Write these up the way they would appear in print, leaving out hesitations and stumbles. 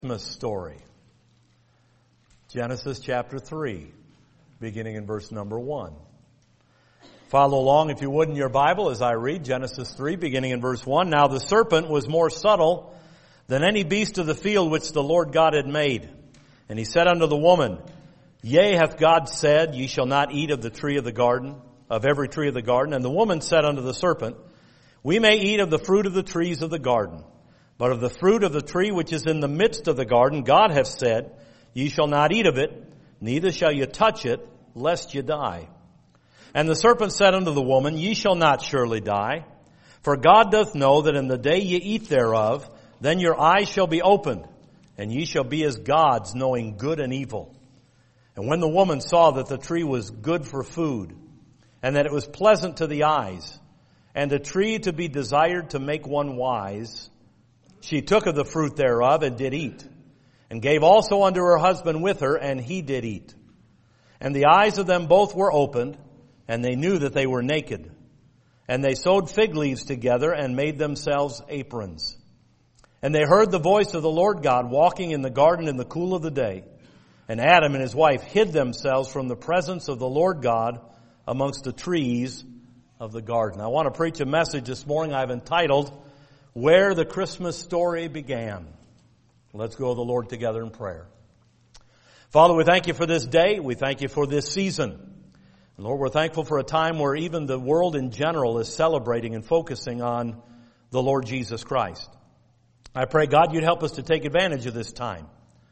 Christmas story. Genesis chapter 3, beginning in verse number 1. Follow along, if you would, in your Bible as I read Genesis 3, beginning in verse 1. Now the serpent was more subtle than any beast of the field which the Lord God had made. And he said unto the woman, Yea, hath God said, Ye shall not eat of the tree of the garden, of every tree of the garden. And the woman said unto the serpent, We may eat of the fruit of the trees of the garden. But of the fruit of the tree which is in the midst of the garden, God hath said, Ye shall not eat of it, neither shall ye touch it, lest ye die. And the serpent said unto the woman, Ye shall not surely die. For God doth know that in the day ye eat thereof, then your eyes shall be opened, and ye shall be as gods, knowing good and evil. And when the woman saw that the tree was good for food, and that it was pleasant to the eyes, and a tree to be desired to make one wise, she took of the fruit thereof and did eat, and gave also unto her husband with her, and he did eat. And the eyes of them both were opened, and they knew that they were naked. And they sewed fig leaves together and made themselves aprons. And they heard the voice of the Lord God walking in the garden in the cool of the day. And Adam and his wife hid themselves from the presence of the Lord God amongst the trees of the garden. I want to preach a message this morning I've entitled, Where the Christmas Story Began. Let's go to the Lord together in prayer. Father, we thank you for this day. We thank you for this season. And Lord, we're thankful for a time where even the world in general is celebrating and focusing on the Lord Jesus Christ. I pray, God, you'd help us to take advantage of this time.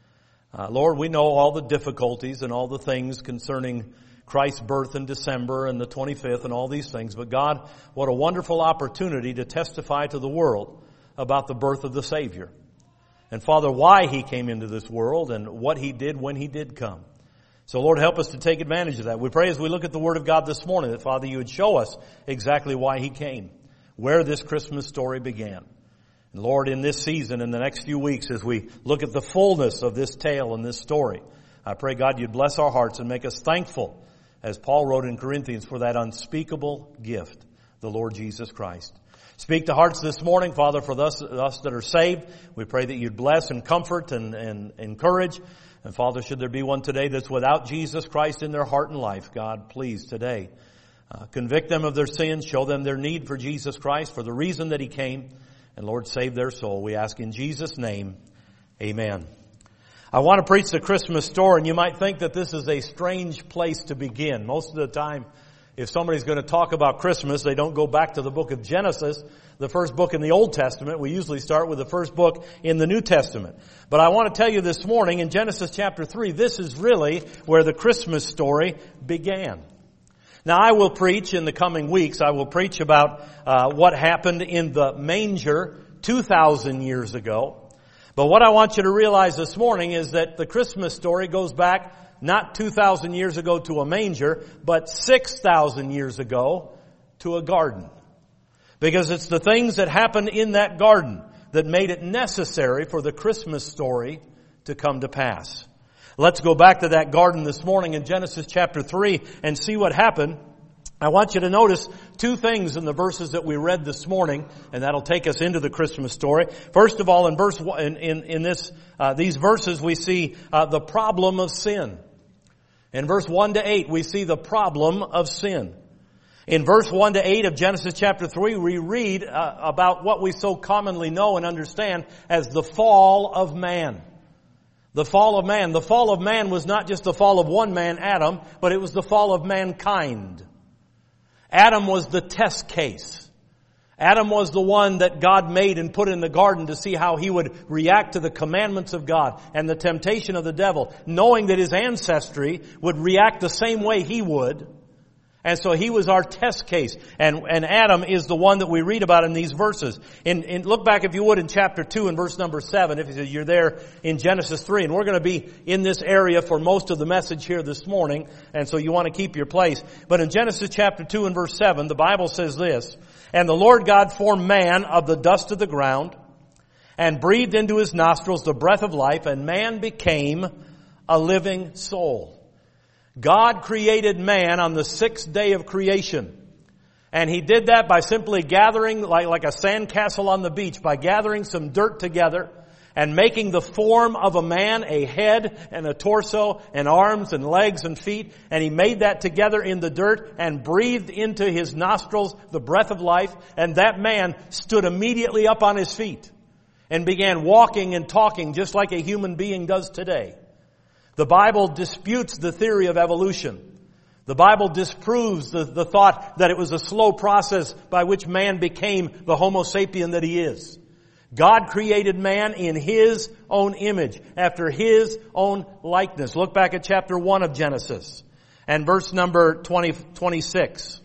Lord, we know all the difficulties and all the things concerning Christ's birth in December and the 25th and all these things. But God, what a wonderful opportunity to testify to the world about the birth of the Savior. And Father, why He came into this world and what He did when He did come. So Lord, help us to take advantage of that. We pray as we look at the Word of God this morning that Father, you would show us exactly why He came, where this Christmas story began. And Lord, in this season, in the next few weeks, as we look at the fullness of this tale and this story, I pray God you'd bless our hearts and make us thankful, as Paul wrote in Corinthians, for that unspeakable gift, the Lord Jesus Christ. Speak to hearts this morning, Father, for us that are saved. We pray that you'd bless and comfort and encourage. And Father, should there be one today that's without Jesus Christ in their heart and life, God, please today convict them of their sins, show them their need for Jesus Christ, for the reason that He came. And Lord, save their soul. We ask in Jesus' name, amen. I want to preach the Christmas story, and you might think that this is a strange place to begin. Most of the time, if somebody's going to talk about Christmas, they don't go back to the book of Genesis, the first book in the Old Testament. We usually start with the first book in the New Testament. But I want to tell you this morning, in Genesis chapter 3, this is really where the Christmas story began. Now, I will preach in the coming weeks, I will preach about what happened in the manger 2,000 years ago. But what I want you to realize this morning is that the Christmas story goes back not 2,000 years ago to a manger, but 6,000 years ago to a garden. Because it's the things that happened in that garden that made it necessary for the Christmas story to come to pass. Let's go back to that garden this morning in Genesis chapter 3 and see what happened. I want you to notice two things in the verses that we read this morning, and that'll take us into the Christmas story. First of all, in verse these verses, we see the problem of sin. In verse 1 to 8, we see the problem of sin. In verse 1 to 8 of Genesis chapter 3, we read about what we so commonly know and understand as the fall of man. The fall of man. The fall of man was not just the fall of one man, Adam, but it was the fall of mankind. Adam was the test case. Adam was the one that God made and put in the garden to see how he would react to the commandments of God and the temptation of the devil, knowing that his ancestry would react the same way he would. And so he was our test case. And Adam is the one that we read about in these verses. Look back, if you would, in chapter 2 and verse number 7, if you're there in Genesis 3. And we're going to be in this area for most of the message here this morning. And so you want to keep your place. But in Genesis chapter 2 and verse 7, the Bible says this, And the Lord God formed man of the dust of the ground, and breathed into his nostrils the breath of life, and man became a living soul. God created man on the sixth day of creation. And He did that by simply gathering, like a sandcastle on the beach, by gathering some dirt together and making the form of a man, a head and a torso and arms and legs and feet. And he made that together in the dirt and breathed into his nostrils the breath of life. And that man stood immediately up on his feet and began walking and talking just like a human being does today. The Bible disputes the theory of evolution. The Bible disproves the thought that it was a slow process by which man became the Homo sapien that he is. God created man in His own image, after His own likeness. Look back at chapter 1 of Genesis and verse number 26.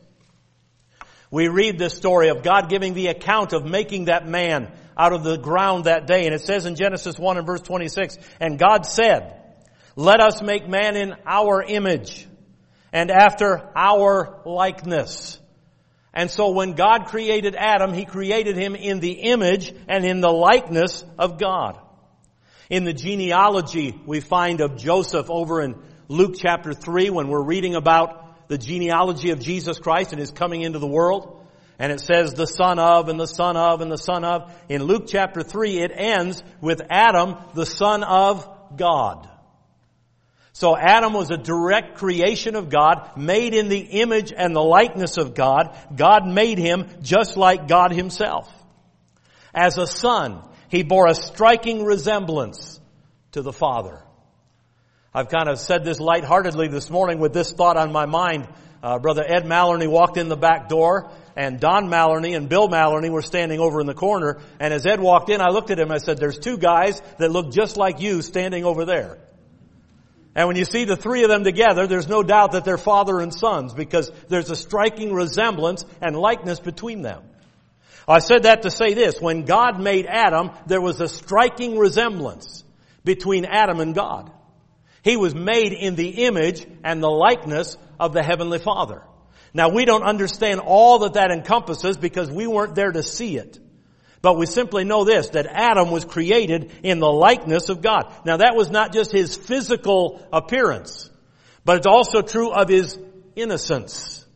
We read this story of God giving the account of making that man out of the ground that day. And it says in Genesis 1 and verse 26, "And God said, let us make man in our image and after our likeness." And so when God created Adam, He created him in the image and in the likeness of God. In the genealogy we find of Joseph over in Luke chapter 3, when we're reading about the genealogy of Jesus Christ and His coming into the world, and it says the son of and the son of and the son of. In Luke chapter 3 it ends with Adam, the son of God. So Adam was a direct creation of God, made in the image and the likeness of God. God made him just like God Himself. As a son, he bore a striking resemblance to the Father. I've kind of said this lightheartedly this morning with this thought on my mind. Brother Ed Maloney walked in the back door, and Don Maloney and Bill Maloney were standing over in the corner. And as Ed walked in, I looked at him and I said, "There's two guys that look just like you standing over there." And when you see the three of them together, there's no doubt that they're father and sons, because there's a striking resemblance and likeness between them. I said that to say this: when God made Adam, there was a striking resemblance between Adam and God. He was made in the image and the likeness of the Heavenly Father. Now, we don't understand all that encompasses because we weren't there to see it. But we simply know this, that Adam was created in the likeness of God. Now, that was not just his physical appearance, but it's also true of his innocence.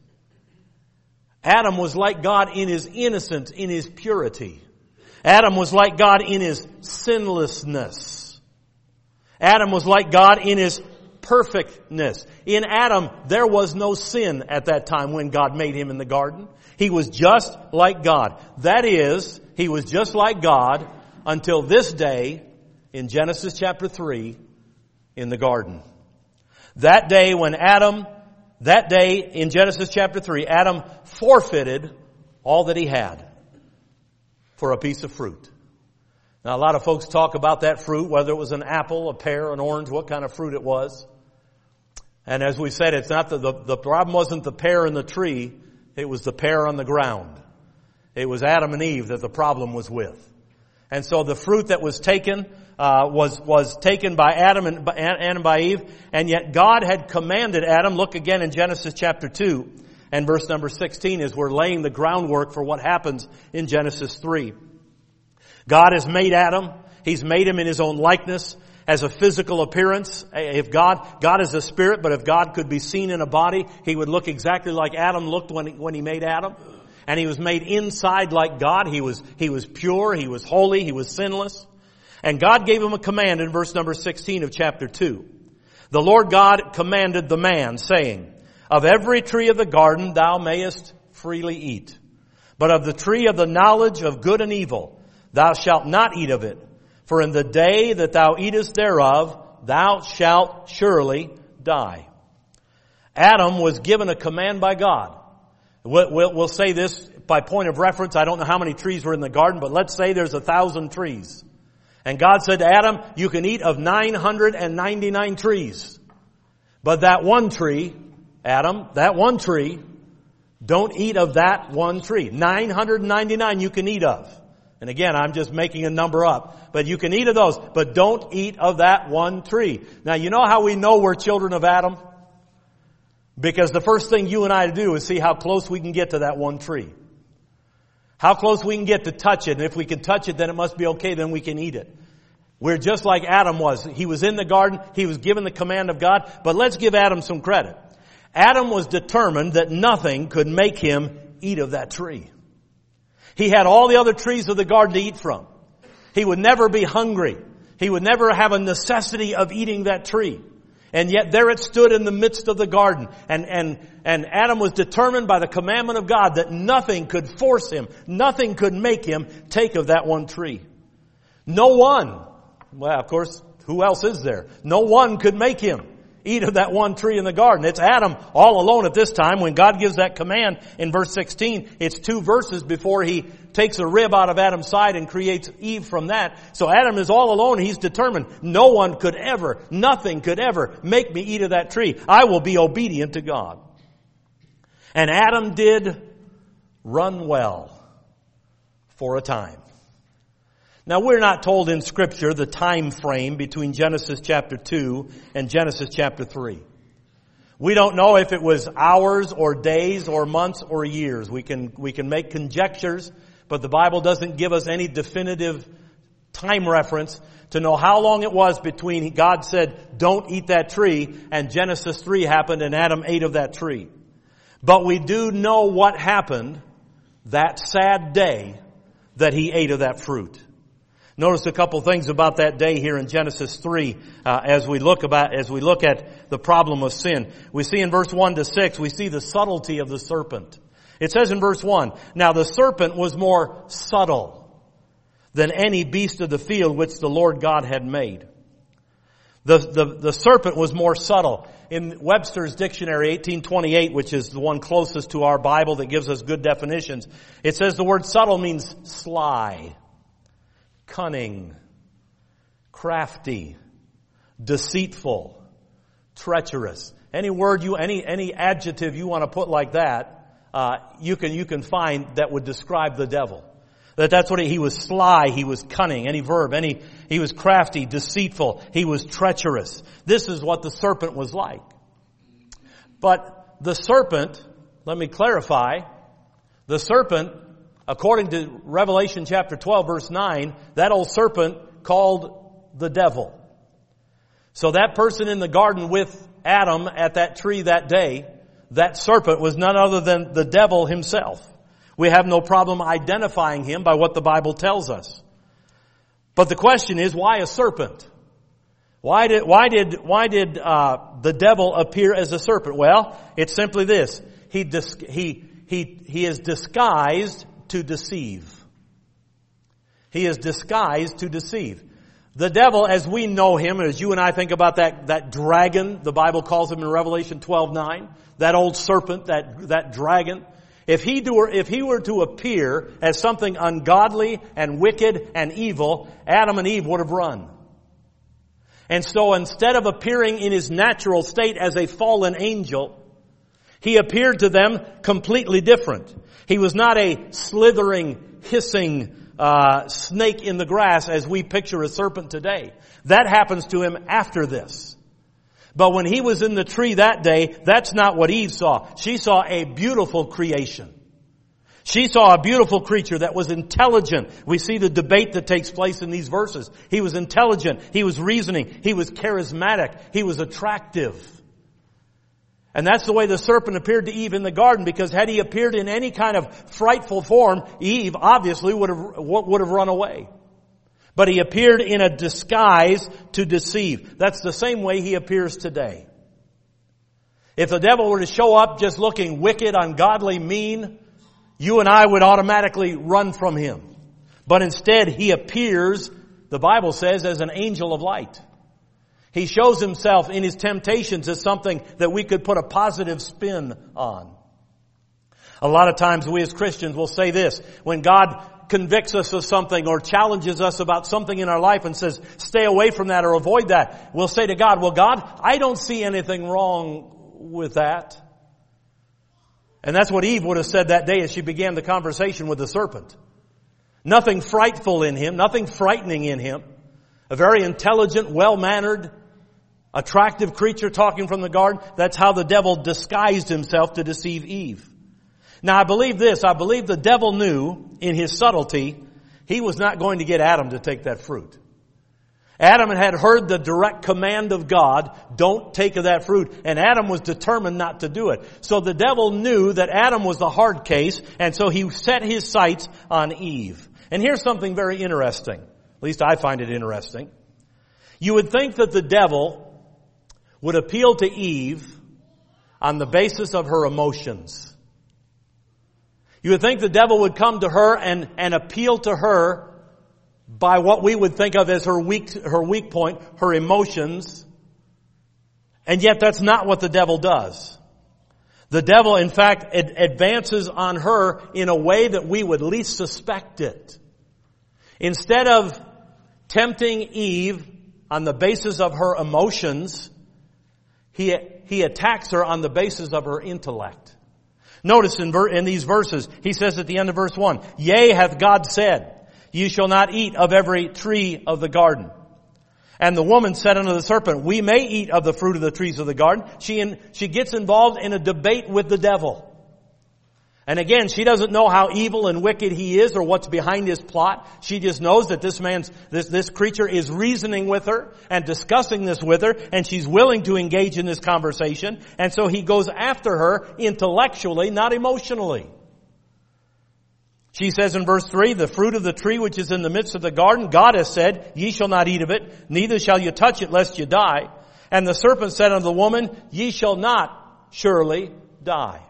Adam was like God in his innocence, in his purity. Adam was like God in his sinlessness. Adam was like God in his perfectness. In Adam, there was no sin at that time when God made him in the garden. He was just like God. That is, he was just like God until this day in Genesis chapter 3 in the garden. That day in Genesis chapter 3, Adam forfeited all that he had for a piece of fruit. Now, a lot of folks talk about that fruit, whether it was an apple, a pear, an orange, what kind of fruit it was. And as we said, it's not the problem wasn't the pear in the tree, it was the pear on the ground. It was Adam and Eve that the problem was with. And so the fruit that was taken was taken by Adam and by Eve, and yet God had commanded Adam. Look again in Genesis chapter 2 and verse number 16 as we're laying the groundwork for what happens in Genesis 3. God has made Adam. He's made him in His own likeness as a physical appearance. If God is a spirit, but if God could be seen in a body, He would look exactly like Adam looked when He made Adam. And he was made inside like God. He was pure, he was holy, he was sinless. And God gave him a command in verse number 16 of chapter 2. The Lord God commanded the man, saying, "Of every tree of the garden thou mayest freely eat. But of the tree of the knowledge of good and evil thou shalt not eat of it. For in the day that thou eatest thereof thou shalt surely die." Adam was given a command by God. We'll say this by point of reference. I don't know how many trees were in the garden, but let's say there's 1,000 trees. And God said to Adam, "You can eat of 999 trees. But that one tree, Adam, that one tree, don't eat of that one tree. 999 you can eat of." And again, I'm just making a number up. But you can eat of those, but don't eat of that one tree. Now, you know how we know we're children of Adam? Because the first thing you and I do is see how close we can get to that one tree. How close we can get to touch it. And if we can touch it, then it must be okay, then we can eat it. We're just like Adam was. He was in the garden. He was given the command of God. But let's give Adam some credit. Adam was determined that nothing could make him eat of that tree. He had all the other trees of the garden to eat from. He would never be hungry. He would never have a necessity of eating that tree. And yet there it stood in the midst of the garden. And Adam was determined by the commandment of God that nothing could force him, nothing could make him take of that one tree. No one, well, of course, who else is there? No one could make him eat of that one tree in the garden. It's Adam all alone at this time. When God gives that command in verse 16, it's 2 verses before he takes a rib out of Adam's side and creates Eve from that. So Adam is all alone. He's determined no one could ever, nothing could ever make me eat of that tree. I will be obedient to God. And Adam did run well for a time. Now, we're not told in Scripture the time frame between Genesis chapter 2 and Genesis chapter 3. We don't know if it was hours or days or months or years. We can make conjectures, but the Bible doesn't give us any definitive time reference to know how long it was between God said, don't eat that tree, and Genesis 3 happened and Adam ate of that tree. But we do know what happened that sad day that he ate of that fruit. Notice a couple things about that day here in Genesis 3 as we look at the problem of sin. We see in verse 1 to 6, we see the subtlety of the serpent. It says in verse 1, now the serpent was more subtle than any beast of the field which the Lord God had made. The serpent was more subtle. In Webster's Dictionary, 1828, which is the one closest to our Bible that gives us good definitions, it says the word subtle means sly, cunning, crafty, deceitful, treacherous. Any word any adjective you want to put like that, you can find that would describe the devil. That's what he was sly, he was cunning, any verb, he was crafty, deceitful, he was treacherous. This is what the serpent was like. But the serpent, let me clarify, the serpent, according to Revelation chapter 12 verse 9, that old serpent called the devil. So that person in the garden with Adam at that tree that day, that serpent was none other than the devil himself. We have no problem identifying him by what the Bible tells us. But the question is, why a serpent? Why did the devil appear as a serpent? Well, it's simply this. He is disguised to deceive. He is disguised to deceive. The devil, as we know him, as you and I think about that dragon, the Bible calls him in Revelation 12:9, that old serpent, that dragon. If he were to appear as something ungodly and wicked and evil, Adam and Eve would have run. And so instead of appearing in his natural state as a fallen angel, he appeared to them completely different. He was not a slithering, hissing snake in the grass as we picture a serpent today. That happens to him after this. But when he was in the tree that day, that's not what Eve saw. She saw a beautiful creation. She saw a beautiful creature that was intelligent. We see the debate that takes place in these verses. He was intelligent. He was reasoning. He was charismatic. He was attractive. And that's the way the serpent appeared to Eve in the garden, because had he appeared in any kind of frightful form, Eve obviously would have run away. But he appeared in a disguise to deceive. That's the same way he appears today. If the devil were to show up just looking wicked, ungodly, mean, you and I would automatically run from him. But instead he appears, the Bible says, as an angel of light. He shows himself in his temptations as something that we could put a positive spin on. A lot of times we as Christians will say this, when God convicts us of something or challenges us about something in our life and says, stay away from that or avoid that, we'll say to God, well, God, I don't see anything wrong with that. And that's what Eve would have said that day as she began the conversation with the serpent. Nothing frightful in him, nothing frightening in him. A very intelligent, well-mannered, attractive creature talking from the garden. That's how the devil disguised himself to deceive Eve. Now I believe this. I believe the devil knew in his subtlety he was not going to get Adam to take that fruit. Adam had heard the direct command of God, don't take of that fruit, and Adam was determined not to do it. So the devil knew that Adam was the hard case, and so he set his sights on Eve. And here's something very interesting. At least I find it interesting. You would think that the devil would appeal to Eve on the basis of her emotions. You would think the devil would come to her and appeal to her by what we would think of as her weak point, her emotions. And yet that's not what the devil does. The devil, in fact, advances on her in a way that we would least suspect it. Instead of tempting Eve on the basis of her emotions, he attacks her on the basis of her intellect. Notice in these verses, he says at the end of verse 1, "Yea, hath God said, ye shall not eat of every tree of the garden. And the woman said unto the serpent, we may eat of the fruit of the trees of the garden." She gets involved in a debate with the devil. And again, she doesn't know how evil and wicked he is or what's behind his plot. She just knows that this creature is reasoning with her and discussing this with her, and she's willing to engage in this conversation. And so he goes after her intellectually, not emotionally. She says in verse 3, "The fruit of the tree which is in the midst of the garden, God has said, ye shall not eat of it, neither shall you touch it, lest you die. And the serpent said unto the woman, ye shall not surely die."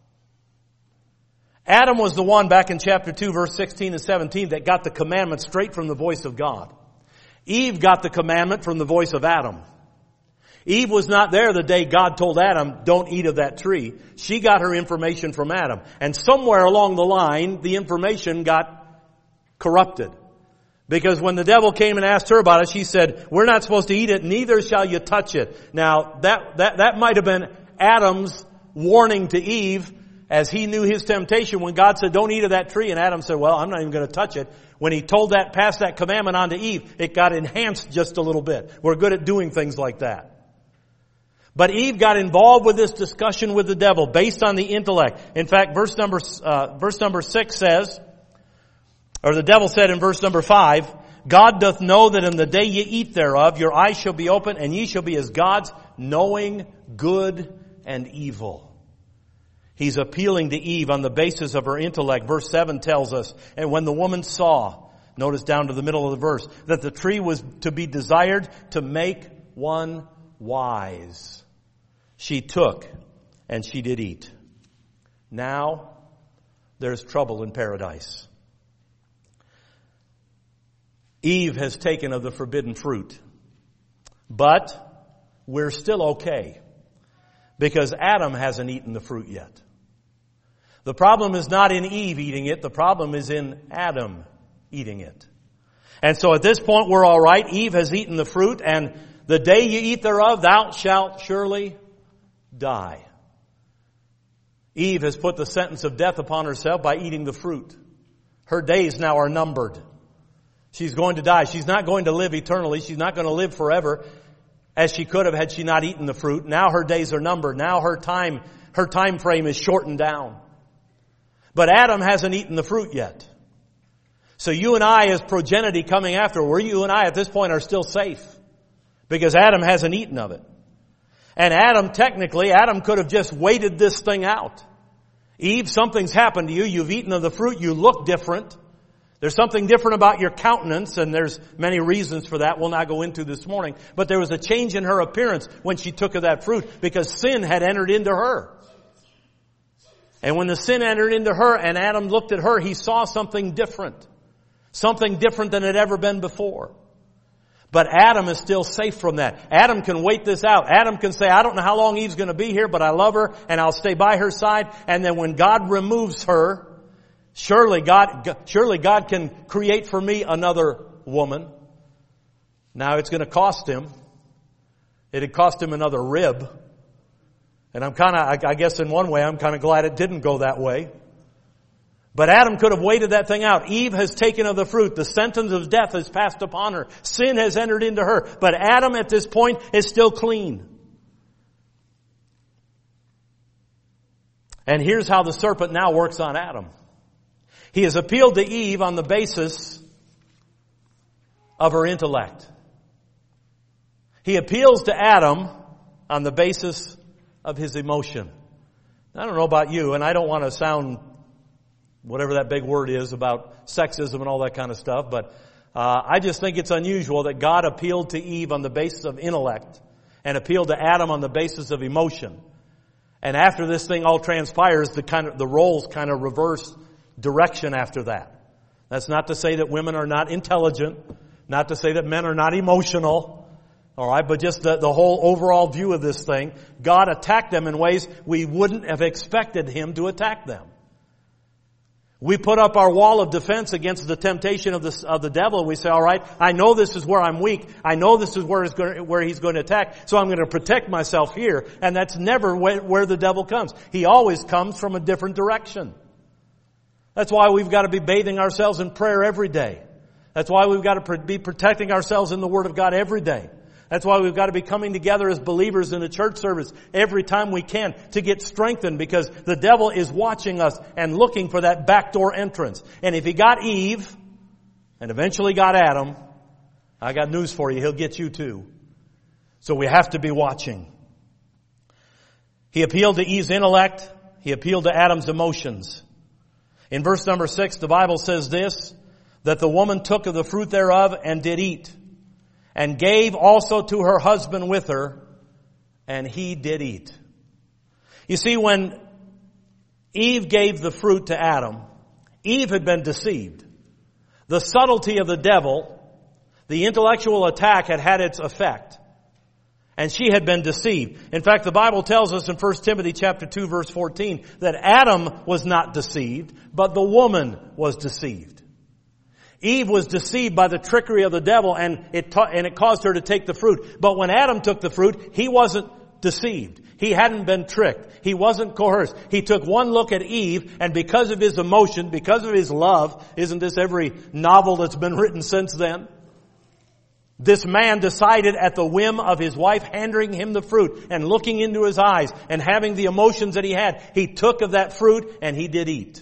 Adam was the one back in chapter 2, verse 16 and 17 that got the commandment straight from the voice of God. Eve got the commandment from the voice of Adam. Eve was not there the day God told Adam, don't eat of that tree. She got her information from Adam. And somewhere along the line, the information got corrupted. Because when the devil came and asked her about it, she said, we're not supposed to eat it, neither shall you touch it. Now, that might have been Adam's warning to Eve as he knew his temptation when God said, don't eat of that tree. And Adam said, well, I'm not even going to touch it. When he passed that commandment on to Eve, it got enhanced just a little bit. We're good at doing things like that. But Eve got involved with this discussion with the devil based on the intellect. In fact, verse number 6 says, or the devil said in verse number 5, God doth know that in the day ye eat thereof, your eyes shall be open, and ye shall be as gods, knowing good and evil. He's appealing to Eve on the basis of her intellect. Verse 7 tells us, and when the woman saw, notice down to the middle of the verse, that the tree was to be desired to make one wise, she took and she did eat. Now there's trouble in paradise. Eve has taken of the forbidden fruit, but we're still okay because Adam hasn't eaten the fruit yet. The problem is not in Eve eating it. The problem is in Adam eating it. And so at this point we're all right. Eve has eaten the fruit, and the day you eat thereof, thou shalt surely die. Eve has put the sentence of death upon herself by eating the fruit. Her days now are numbered. She's going to die. She's not going to live eternally. She's not going to live forever as she could have had she not eaten the fruit. Now her days are numbered. Now her time frame is shortened down. But Adam hasn't eaten the fruit yet. So you and I, as progeny coming after, you and I at this point are still safe. Because Adam hasn't eaten of it. And Adam could have just waited this thing out. Eve, something's happened to you. You've eaten of the fruit. You look different. There's something different about your countenance, and there's many reasons for that we'll not go into this morning. But there was a change in her appearance when she took of that fruit because sin had entered into her. And when the sin entered into her and Adam looked at her, he saw something different. Something different than had ever been before. But Adam is still safe from that. Adam can wait this out. Adam can say, I don't know how long Eve's going to be here, but I love her and I'll stay by her side. And then when God removes her, surely God can create for me another woman. Now it's going to cost him. It'd cost him another rib. And I guess in one way I'm kind of glad it didn't go that way. But Adam could have waited that thing out. Eve has taken of the fruit. The sentence of death has passed upon her. Sin has entered into her. But Adam at this point is still clean. And here's how the serpent now works on Adam. He has appealed to Eve on the basis of her intellect. He appeals to Adam on the basis of his emotion. I don't know about you, and I don't want to sound whatever that big word is about sexism and all that kind of stuff, but I just think it's unusual that God appealed to Eve on the basis of intellect and appealed to Adam on the basis of emotion. And after this thing all transpires, the roles kind of reverse direction after that. That's not to say that women are not intelligent, not to say that men are not emotional, all right, but just the whole overall view of this thing. God attacked them in ways we wouldn't have expected Him to attack them. We put up our wall of defense against the temptation of the devil. We say, all right, I know this is where I'm weak. I know this is where he's going to attack. So I'm going to protect myself here. And that's never where the devil comes. He always comes from a different direction. That's why we've got to be bathing ourselves in prayer every day. That's why we've got to be protecting ourselves in the Word of God every day. That's why we've got to be coming together as believers in a church service every time we can to get strengthened, because the devil is watching us and looking for that backdoor entrance. And if he got Eve and eventually got Adam, I got news for you, he'll get you too. So we have to be watching. He appealed to Eve's intellect. He appealed to Adam's emotions. In verse number 6, the Bible says this, that the woman took of the fruit thereof and did eat, and gave also to her husband with her, and he did eat. You see, when Eve gave the fruit to Adam, Eve had been deceived. The subtlety of the devil, the intellectual attack had had its effect. And she had been deceived. In fact, the Bible tells us in 1 Timothy chapter 2 verse 14 that Adam was not deceived, but the woman was deceived. Eve was deceived by the trickery of the devil, and it caused her to take the fruit. But when Adam took the fruit, he wasn't deceived. He hadn't been tricked. He wasn't coerced. He took one look at Eve, and because of his emotion, because of his love, isn't this every novel that's been written since then? This man decided at the whim of his wife handing him the fruit and looking into his eyes and having the emotions that he had, he took of that fruit and he did eat.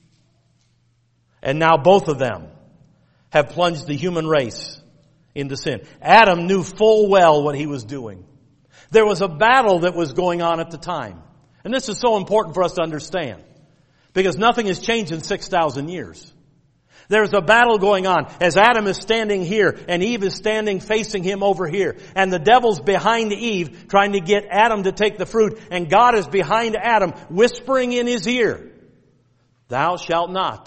And now both of them have plunged the human race into sin. Adam knew full well what he was doing. There was a battle that was going on at the time. And this is so important for us to understand, because nothing has changed in 6,000 years. There's a battle going on as Adam is standing here and Eve is standing facing him over here. And the devil's behind Eve trying to get Adam to take the fruit. And God is behind Adam whispering in his ear, "Thou shalt not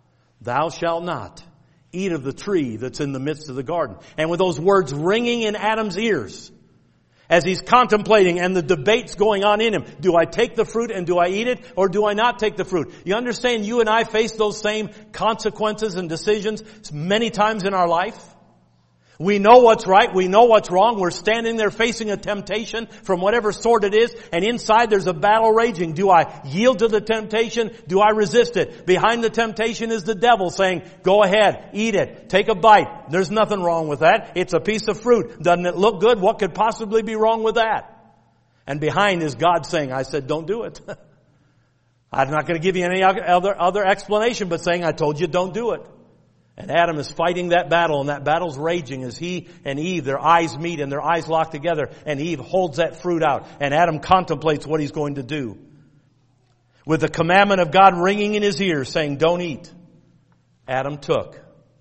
eat of the tree that's in the midst of the garden." And with those words ringing in Adam's ears, as he's contemplating and the debate's going on in him, do I take the fruit and do I eat it, or do I not take the fruit? You understand, you and I face those same consequences and decisions many times in our life. We know what's right, we know what's wrong, we're standing there facing a temptation from whatever sort it is, and inside there's a battle raging. Do I yield to the temptation? Do I resist it? Behind the temptation is the devil saying, go ahead, eat it, take a bite. There's nothing wrong with that. It's a piece of fruit. Doesn't it look good? What could possibly be wrong with that? And behind is God saying, I said don't do it. I'm not going to give you any other explanation but saying I told you don't do it. And Adam is fighting that battle, and that battle's raging as he and Eve, their eyes meet and their eyes lock together, and Eve holds that fruit out, and Adam contemplates what he's going to do. With the commandment of God ringing in his ears saying, don't eat, Adam took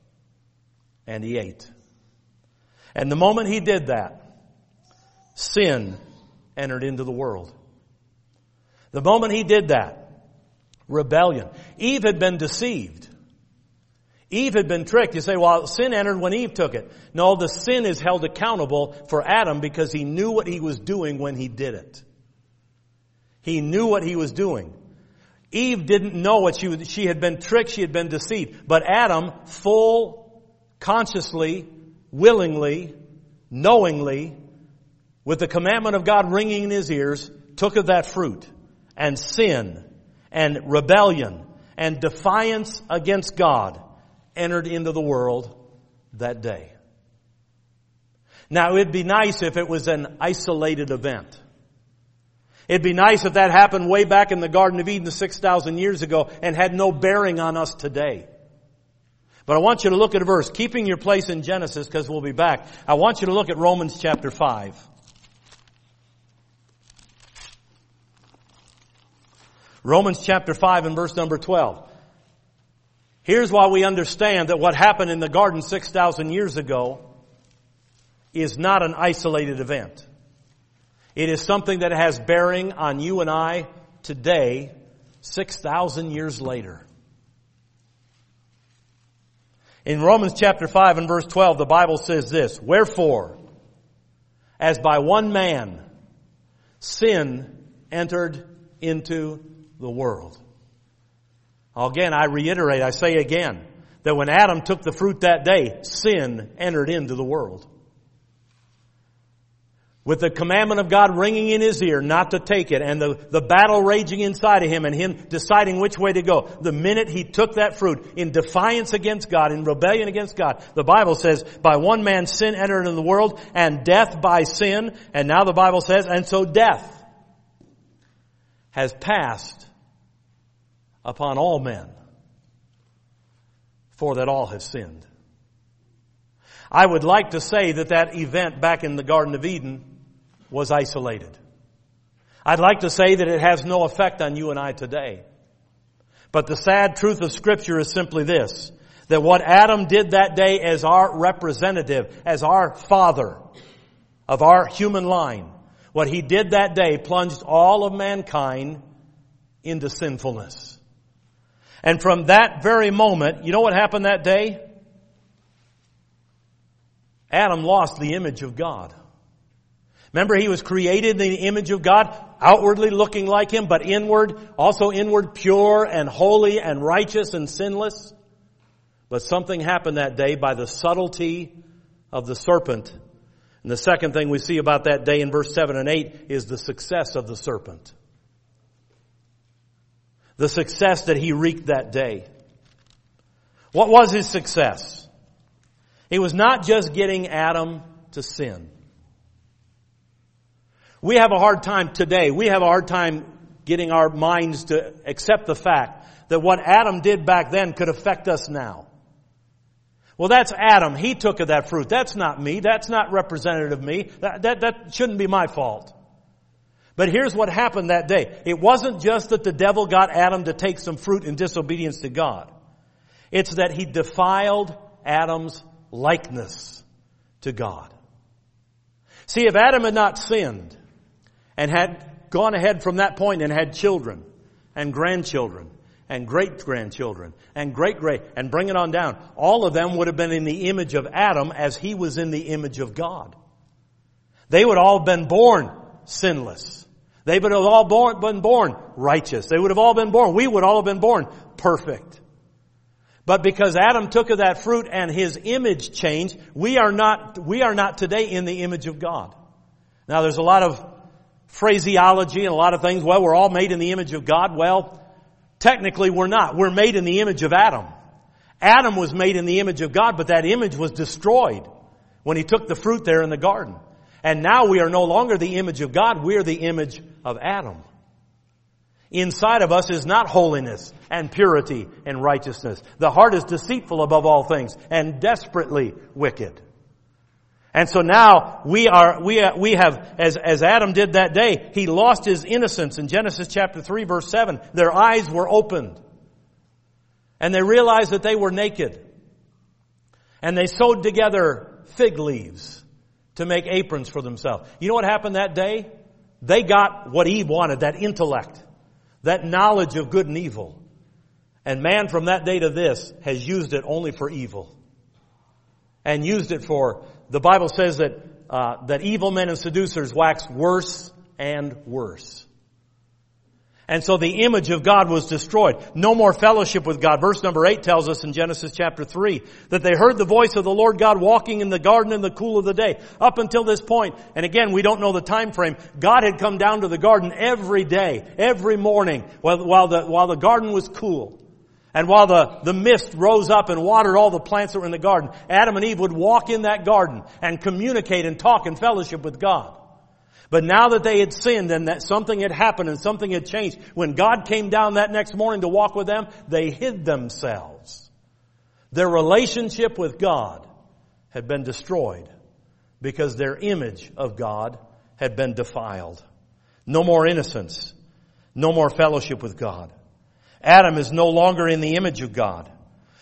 and he ate. And the moment he did that, sin entered into the world. The moment he did that, rebellion. Eve had been deceived. Eve had been tricked. You say, well, sin entered when Eve took it. No, the sin is held accountable for Adam because he knew what he was doing when he did it. He knew what he was doing. Eve didn't know what she had been tricked, she had been deceived. But Adam, consciously, willingly, knowingly, with the commandment of God ringing in his ears, took of that fruit. And sin and rebellion and defiance against God entered into the world that day. Now, it'd be nice if it was an isolated event. It'd be nice if that happened way back in the Garden of Eden 6,000 years ago and had no bearing on us today. But I want you to look at a verse, keeping your place in Genesis because we'll be back. I want you to look at Romans chapter 5. Romans chapter 5 and verse number 12. Here's why we understand that what happened in the garden 6,000 years ago is not an isolated event. It is something that has bearing on you and I today, 6,000 years later. In Romans chapter 5 and verse 12, the Bible says this, "Wherefore, as by one man sin entered into the world." Again, I reiterate, I say again, that when Adam took the fruit that day, sin entered into the world. With the commandment of God ringing in his ear not to take it, and the battle raging inside of him, and him deciding which way to go. The minute he took that fruit in defiance against God, in rebellion against God, the Bible says, by one man sin entered into the world, and death by sin. And now the Bible says, and so death has passed upon all men, for that all have sinned. I would like to say that event back in the Garden of Eden was isolated. I'd like to say that it has no effect on you and I today. But the sad truth of Scripture is simply this, that what Adam did that day as our representative, as our father of our human line, what he did that day plunged all of mankind into sinfulness. And from that very moment, you know what happened that day? Adam lost the image of God. Remember, he was created in the image of God, outwardly looking like him, but also inward pure and holy and righteous and sinless. But something happened that day by the subtlety of the serpent. And the second thing we see about that day in verse 7 and 8 is the success of the serpent. The success that he wreaked that day. What was his success? It was not just getting Adam to sin. We have a hard time today. We have a hard time getting our minds to accept the fact that what Adam did back then could affect us now. Well, that's Adam. He took of that fruit. That's not me. That's not representative of me. That shouldn't be my fault. But here's what happened that day. It wasn't just that the devil got Adam to take some fruit in disobedience to God. It's that he defiled Adam's likeness to God. See, if Adam had not sinned and had gone ahead from that point and had children and grandchildren and great-grandchildren and great-great and bring it on down, all of them would have been in the image of Adam as he was in the image of God. They would all have been born sinless. They would have all been born righteous. They would have all been born. We would all have been born perfect. But because Adam took of that fruit and his image changed, we are not today in the image of God. Now there's a lot of phraseology and a lot of things. Well, we're all made in the image of God. Well, technically we're not. We're made in the image of Adam. Adam was made in the image of God, but that image was destroyed when he took the fruit there in the garden. And now we are no longer the image of God. We are the image of Adam. Inside of us is not holiness and purity and righteousness. The heart is deceitful above all things and desperately wicked. And so now we have, as Adam did that day, he lost his innocence. In Genesis chapter 3 verse 7, their eyes were opened. And they realized that they were naked. And they sewed together fig leaves to make aprons for themselves. You know what happened that day? They got what Eve wanted, that intellect, that knowledge of good and evil. And man from that day to this has used it only for evil. And used it for, the Bible says that evil men and seducers wax worse and worse. And so the image of God was destroyed. No more fellowship with God. Verse number 8 tells us in Genesis chapter 3 that they heard the voice of the Lord God walking in the garden in the cool of the day. Up until this point, and again, we don't know the time frame, God had come down to the garden every day, every morning, while the garden was cool. And while the mist rose up and watered all the plants that were in the garden, Adam and Eve would walk in that garden and communicate and talk and fellowship with God. But now that they had sinned and that something had happened and something had changed, when God came down that next morning to walk with them, they hid themselves. Their relationship with God had been destroyed because their image of God had been defiled. No more innocence. No more fellowship with God. Adam is no longer in the image of God.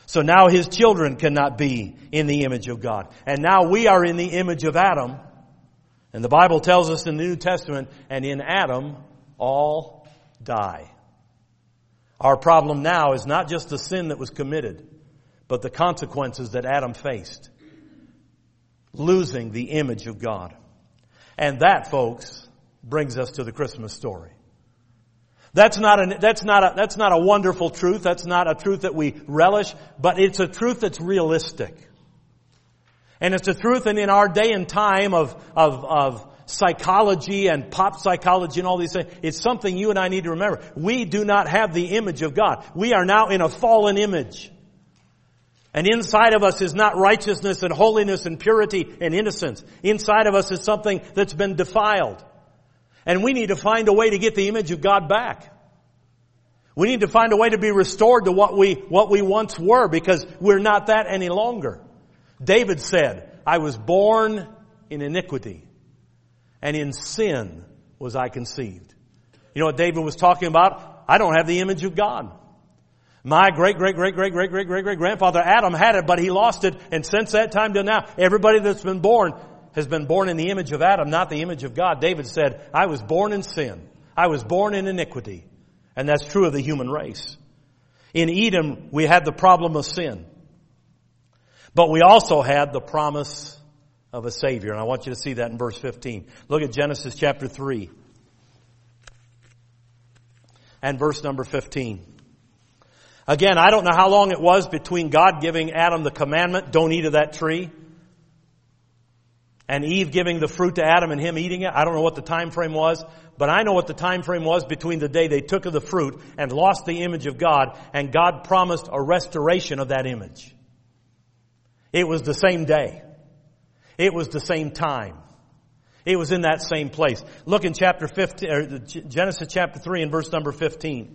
So now his children cannot be in the image of God. And now we are in the image of Adam. And the Bible tells us in the New Testament, and in Adam all die. Our problem now is not just the sin that was committed, but the consequences that Adam faced. Losing the image of God. And that, folks, brings us to the Christmas story. That's not a wonderful truth. That's not a truth that we relish, but it's a truth that's realistic. And it's a truth, and in our day and time of psychology and pop psychology and all these things, it's something you and I need to remember. We do not have the image of God. We are now in a fallen image. And inside of us is not righteousness and holiness and purity and innocence. Inside of us is something that's been defiled. And we need to find a way to get the image of God back. We need to find a way to be restored to what we once were, because we're not that any longer. David said, I was born in iniquity, and in sin was I conceived. You know what David was talking about? I don't have the image of God. My great-great-great-great-great-great-great-great-grandfather Adam had it, but he lost it. And since that time till now, everybody that's been born has been born in the image of Adam, not the image of God. David said, I was born in sin. I was born in iniquity. And that's true of the human race. In Eden, we had the problem of sin. But we also had the promise of a Savior. And I want you to see that in verse 15. Look at Genesis chapter 3. And verse number 15. Again, I don't know how long it was between God giving Adam the commandment, don't eat of that tree, and Eve giving the fruit to Adam and him eating it. I don't know what the time frame was, but I know what the time frame was between the day they took of the fruit and lost the image of God, and God promised a restoration of that image. It was the same day. It was the same time. It was in that same place. Look in chapter 15, or Genesis chapter 3 and verse number 15.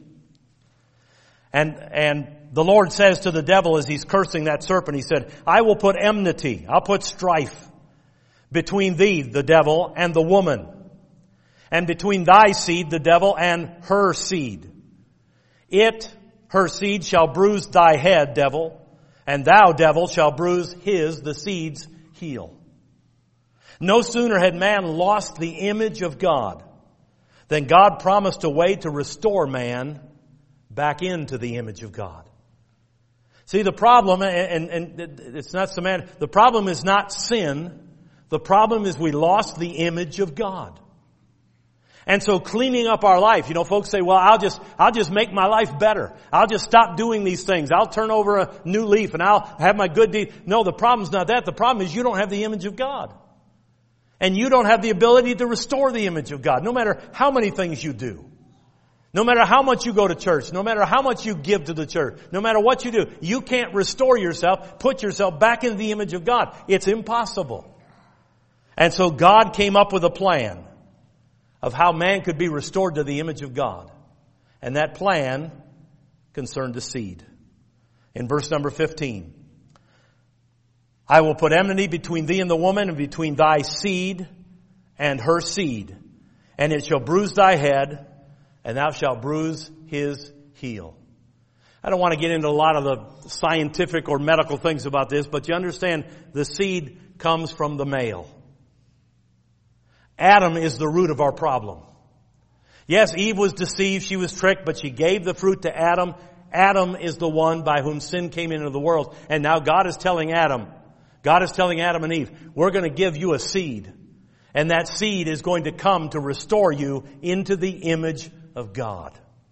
And the Lord says to the devil as he's cursing that serpent, he said, I will put enmity, I'll put strife between thee, the devil, and the woman, and between thy seed, the devil, and her seed. Her seed, shall bruise thy head, devil, and thou, devil, shall bruise the seed's heel. No sooner had man lost the image of God than God promised a way to restore man back into the image of God. See, the problem, and it's not semantic, the problem is not sin. The problem is we lost the image of God. And so cleaning up our life, folks say, well, I'll just make my life better. I'll just stop doing these things. I'll turn over a new leaf and I'll have my good deeds. No, the problem's not that. The problem is you don't have the image of God. And you don't have the ability to restore the image of God, no matter how many things you do. No matter how much you go to church, no matter how much you give to the church, no matter what you do, you can't restore yourself, put yourself back into the image of God. It's impossible. And so God came up with a plan of how man could be restored to the image of God. And that plan concerned the seed. In verse number 15, I will put enmity between thee and the woman, and between thy seed and her seed. And it shall bruise thy head, and thou shalt bruise his heel. I don't want to get into a lot of the scientific or medical things about this, but you understand the seed comes from the male. Adam is the root of our problem. Yes, Eve was deceived, she was tricked, but she gave the fruit to Adam. Adam is the one by whom sin came into the world. And now God is telling Adam and Eve, we're going to give you a seed. And that seed is going to come to restore you into the image of God.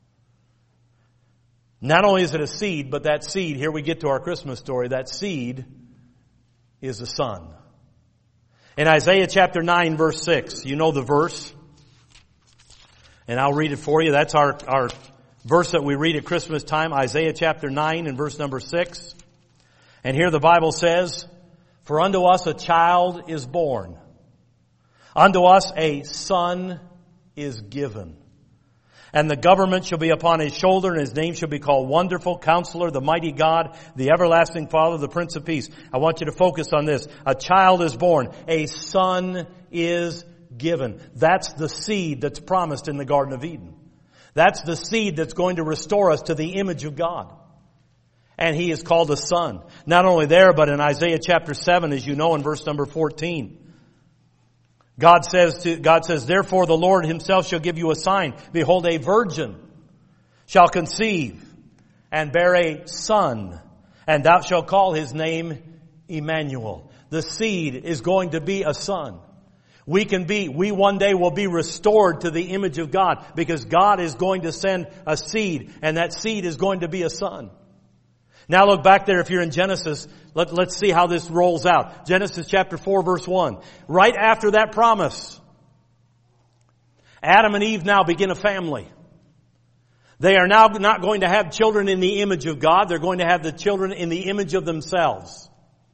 Not only is it a seed, but that seed, here we get to our Christmas story, that seed is the Son. In Isaiah chapter 9 verse 6, you know the verse. And I'll read it for you. That's our verse that we read at Christmas time, Isaiah chapter 9 and verse number 6. And here the Bible says, for unto us a child is born. Unto us a son is given. And the government shall be upon his shoulder, and his name shall be called Wonderful, Counselor, the Mighty God, the Everlasting Father, the Prince of Peace. I want you to focus on this. A child is born. A son is given. That's the seed that's promised in the Garden of Eden. That's the seed that's going to restore us to the image of God. And he is called a son. Not only there, but in Isaiah chapter 7, as you know, in verse number 14. God says, therefore the Lord himself shall give you a sign. Behold, a virgin shall conceive and bear a son, and thou shalt call his name Emmanuel. The seed is going to be a son. We one day will be restored to the image of God, because God is going to send a seed, and that seed is going to be a son. Now look back there if you're in Genesis. Let's see how this rolls out. Genesis chapter 4 verse 1. Right after that promise, Adam and Eve now begin a family. They are now not going to have children in the image of God. They're going to have the children in the image of themselves.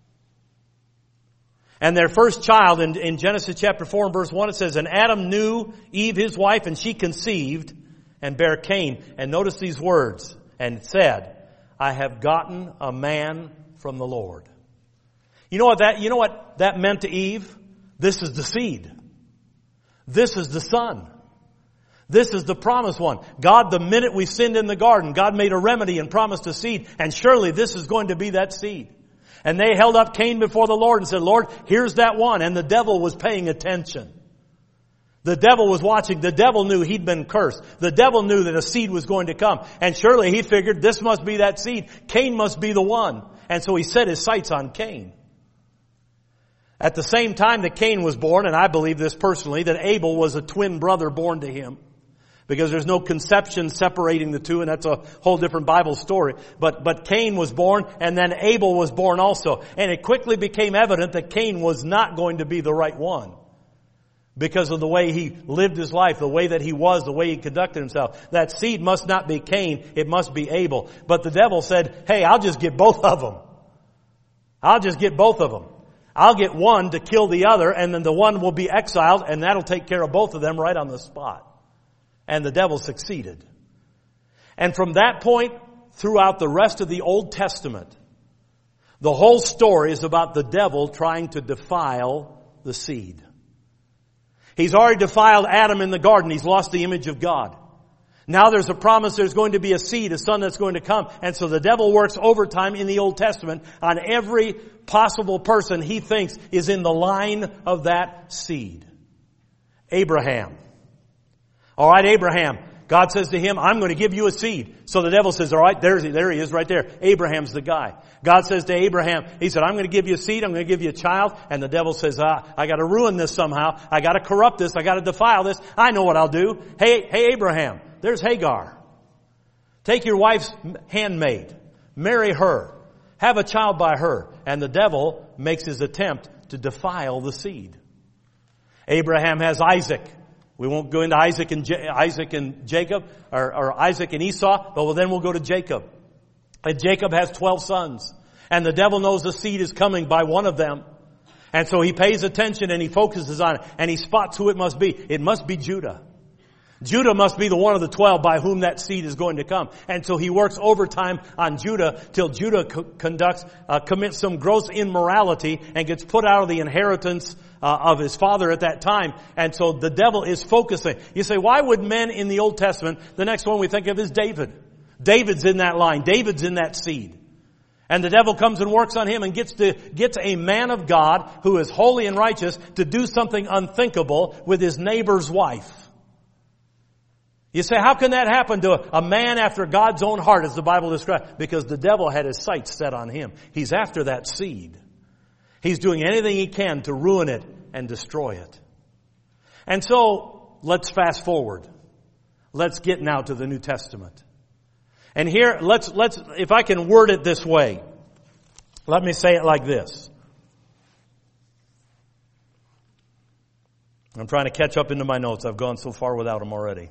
And their first child in Genesis chapter 4 and verse 1, it says, and Adam knew Eve his wife, and she conceived and bare Cain. And notice these words. And it said, I have gotten a man from the Lord. You know what that meant to Eve? This is the seed. This is the son. This is the promised one. God, the minute we sinned in the garden, God made a remedy and promised a seed. And surely this is going to be that seed. And they held up Cain before the Lord and said, Lord, here's that one. And the devil was paying attention. The devil was watching. The devil knew he'd been cursed. The devil knew that a seed was going to come. And surely he figured this must be that seed. Cain must be the one. And so he set his sights on Cain. At the same time that Cain was born, and I believe this personally, that Abel was a twin brother born to him. Because there's no conception separating the two, and that's a whole different Bible story. But Cain was born, and then Abel was born also. And it quickly became evident that Cain was not going to be the right one, because of the way he lived his life, the way that he was, the way he conducted himself. That seed must not be Cain, it must be Abel. But the devil said, hey, I'll just get both of them. I'll just get both of them. I'll get one to kill the other, and then the one will be exiled, and that'll take care of both of them right on the spot. And the devil succeeded. And from that point, throughout the rest of the Old Testament, the whole story is about the devil trying to defile the seed. He's already defiled Adam in the garden. He's lost the image of God. Now there's a promise there's going to be a seed, a son that's going to come. And so the devil works overtime in the Old Testament on every possible person he thinks is in the line of that seed. Abraham. All right, Abraham. God says to him, I'm going to give you a seed. So the devil says, all right, there he is right there. Abraham's the guy. God says to Abraham, he said, I'm going to give you a seed. I'm going to give you a child. And the devil says, I got to ruin this somehow. I got to corrupt this. I got to defile this. I know what I'll do. Hey, Abraham, there's Hagar. Take your wife's handmaid. Marry her. Have a child by her. And the devil makes his attempt to defile the seed. Abraham has Isaac. We won't go into Isaac and Jacob, or Isaac and Esau, but then we'll go to Jacob. And Jacob has 12 sons. And the devil knows the seed is coming by one of them. And so he pays attention and he focuses on it. And he spots who it must be. It must be Judah. Judah must be the one of the 12 by whom that seed is going to come. And so he works overtime on Judah till Judah commits some gross immorality and gets put out of the inheritance of his father at that time. And so the devil is focusing. You say, why would men in the Old Testament, the next one we think of is David. David's in that line. David's in that seed. And the devil comes and works on him and gets a man of God who is holy and righteous to do something unthinkable with his neighbor's wife. You say, how can that happen to a man after God's own heart, as the Bible describes? Because the devil had his sights set on him. He's after that seed. He's doing anything he can to ruin it and destroy it. And so, let's fast forward. Let's get now to the New Testament. And here, let's, if I can word it this way, let me say it like this. I'm trying to catch up into my notes. I've gone so far without them already.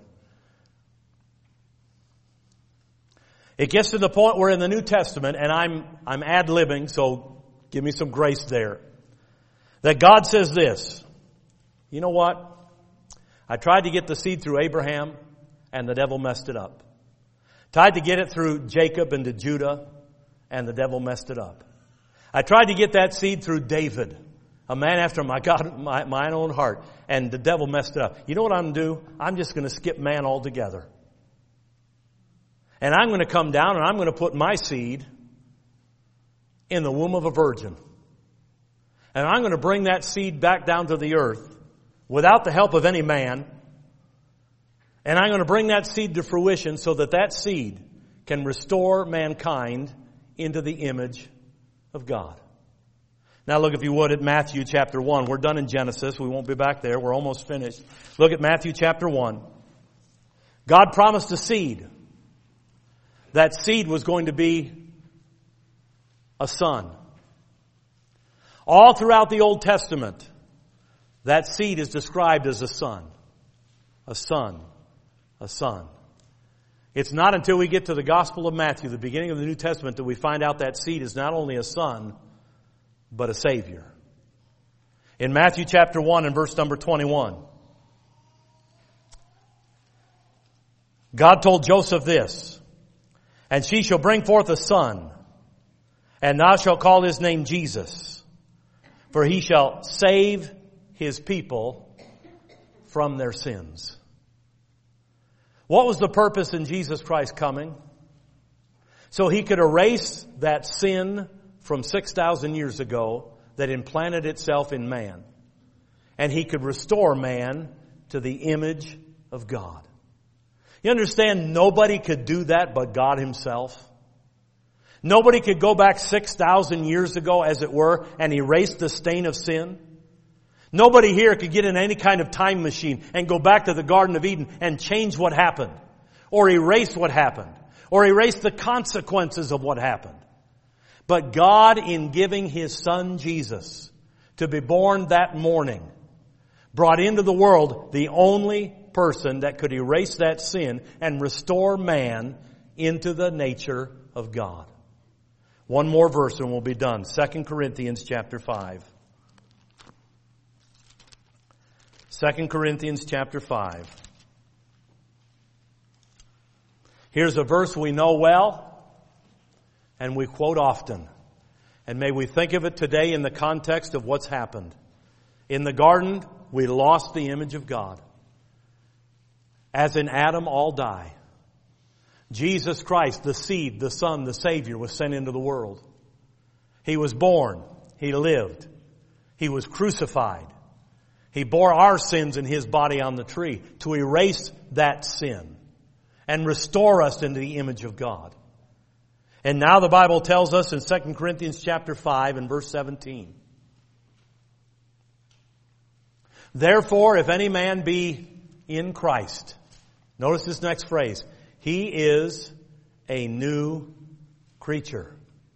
It gets to the point where in the New Testament, and I'm ad-libbing, so give me some grace there, that God says this, you know what? I tried to get the seed through Abraham, and the devil messed it up. Tried to get it through Jacob into Judah, and the devil messed it up. I tried to get that seed through David, a man after my own heart, and the devil messed it up. You know what I'm going to do? I'm just going to skip man altogether. And I'm going to come down and I'm going to put my seed in the womb of a virgin. And I'm going to bring that seed back down to the earth without the help of any man. And I'm going to bring that seed to fruition so that that seed can restore mankind into the image of God. Now look, if you would, at Matthew chapter 1. We're done in Genesis. We won't be back there. We're almost finished. Look at Matthew chapter 1. God promised a seed. That seed was going to be a son. All throughout the Old Testament, that seed is described as a son. A son. A son. It's not until we get to the Gospel of Matthew, the beginning of the New Testament, that we find out that seed is not only a son, but a Savior. In Matthew chapter 1 and verse number 21, God told Joseph this, "And she shall bring forth a son, and thou shalt call his name Jesus, for he shall save his people from their sins." What was the purpose in Jesus Christ coming? So he could erase that sin from 6,000 years ago that implanted itself in man. And he could restore man to the image of God. You understand, nobody could do that but God himself. Nobody could go back 6,000 years ago, as it were, and erase the stain of sin. Nobody here could get in any kind of time machine and go back to the Garden of Eden and change what happened, or erase what happened, or erase the consequences of what happened. But God, in giving His Son Jesus to be born that morning, brought into the world the only person that could erase that sin and restore man into the nature of God. One more verse and we'll be done. 2 Corinthians chapter 5. 2 Corinthians chapter 5. Here's a verse we know well and we quote often. And may we think of it today in the context of what's happened. In the garden, we lost the image of God. As in Adam, all die. Jesus Christ, the seed, the Son, the Savior, was sent into the world. He was born. He lived. He was crucified. He bore our sins in His body on the tree to erase that sin and restore us into the image of God. And now the Bible tells us in 2 Corinthians chapter 5 and verse 17. Therefore, if any man be in Christ, notice this next phrase, he is a new creature.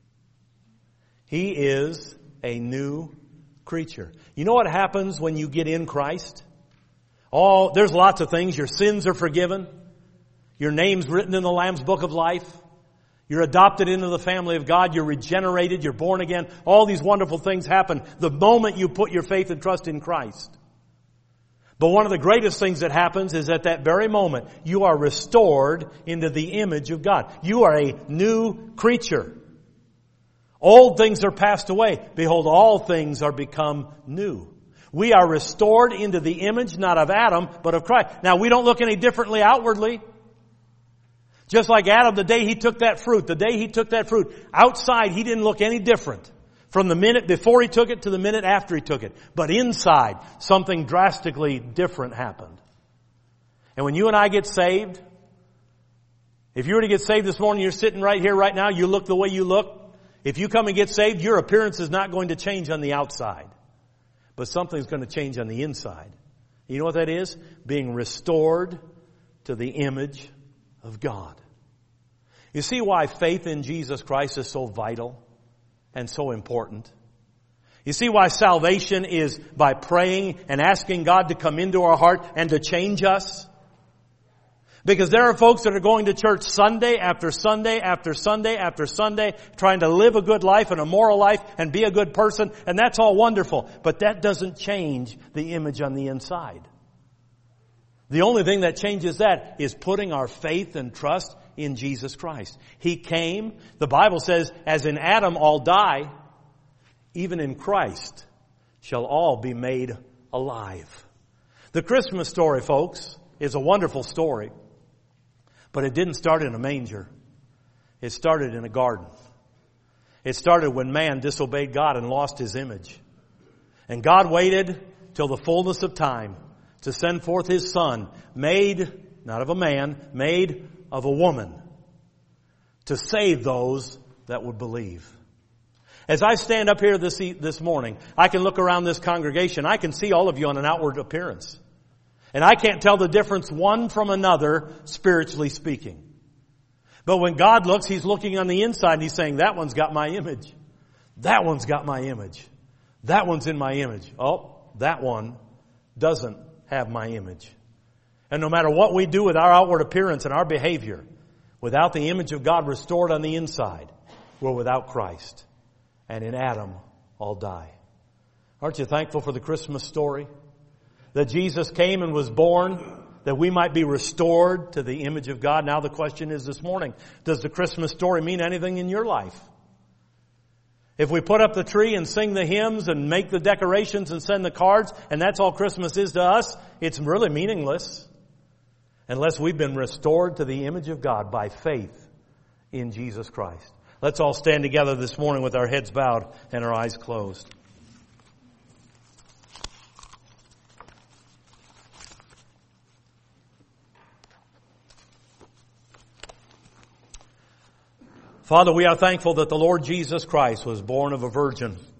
He is a new creature. You know what happens when you get in Christ? Oh, there's lots of things. Your sins are forgiven. Your name's written in the Lamb's Book of Life. You're adopted into the family of God. You're regenerated. You're born again. All these wonderful things happen the moment you put your faith and trust in Christ. But one of the greatest things that happens is at that very moment, you are restored into the image of God. You are a new creature. Old things are passed away. Behold, all things are become new. We are restored into the image, not of Adam, but of Christ. Now, we don't look any differently outwardly. Just like Adam, the day he took that fruit, outside he didn't look any different from the minute before he took it to the minute after he took it. But inside, something drastically different happened. And when you and I get saved, if you were to get saved this morning, you're sitting right here, right now, you look the way you look. If you come and get saved, your appearance is not going to change on the outside. But something's going to change on the inside. You know what that is? Being restored to the image of God. You see why faith in Jesus Christ is so vital and so important? You see why salvation is by praying and asking God to come into our heart and to change us? Because there are folks that are going to church Sunday after Sunday after Sunday after Sunday, trying to live a good life and a moral life and be a good person, and that's all wonderful. But that doesn't change the image on the inside. The only thing that changes that is putting our faith and trust in Jesus Christ. He came, the Bible says, as in Adam all die, even in Christ shall all be made alive. The Christmas story, folks, is a wonderful story. But it didn't start in a manger. It started in a garden. It started when man disobeyed God and lost His image. And God waited till the fullness of time to send forth His Son, made, not of a man, made of a woman, to save those that would believe. As I stand up here this morning, I can look around this congregation. I can see all of you on an outward appearance. And I can't tell the difference one from another, spiritually speaking. But when God looks, He's looking on the inside and He's saying, that one's got my image. That one's got my image. That one's in my image. Oh, that one doesn't have my image. And no matter what we do with our outward appearance and our behavior, without the image of God restored on the inside, we're without Christ. And in Adam, all die. Aren't you thankful for the Christmas story? That Jesus came and was born, that we might be restored to the image of God. Now the question is this morning, does the Christmas story mean anything in your life? If we put up the tree and sing the hymns and make the decorations and send the cards, and that's all Christmas is to us, it's really meaningless. Unless we've been restored to the image of God by faith in Jesus Christ. Let's all stand together this morning with our heads bowed and our eyes closed. Father, we are thankful that the Lord Jesus Christ was born of a virgin.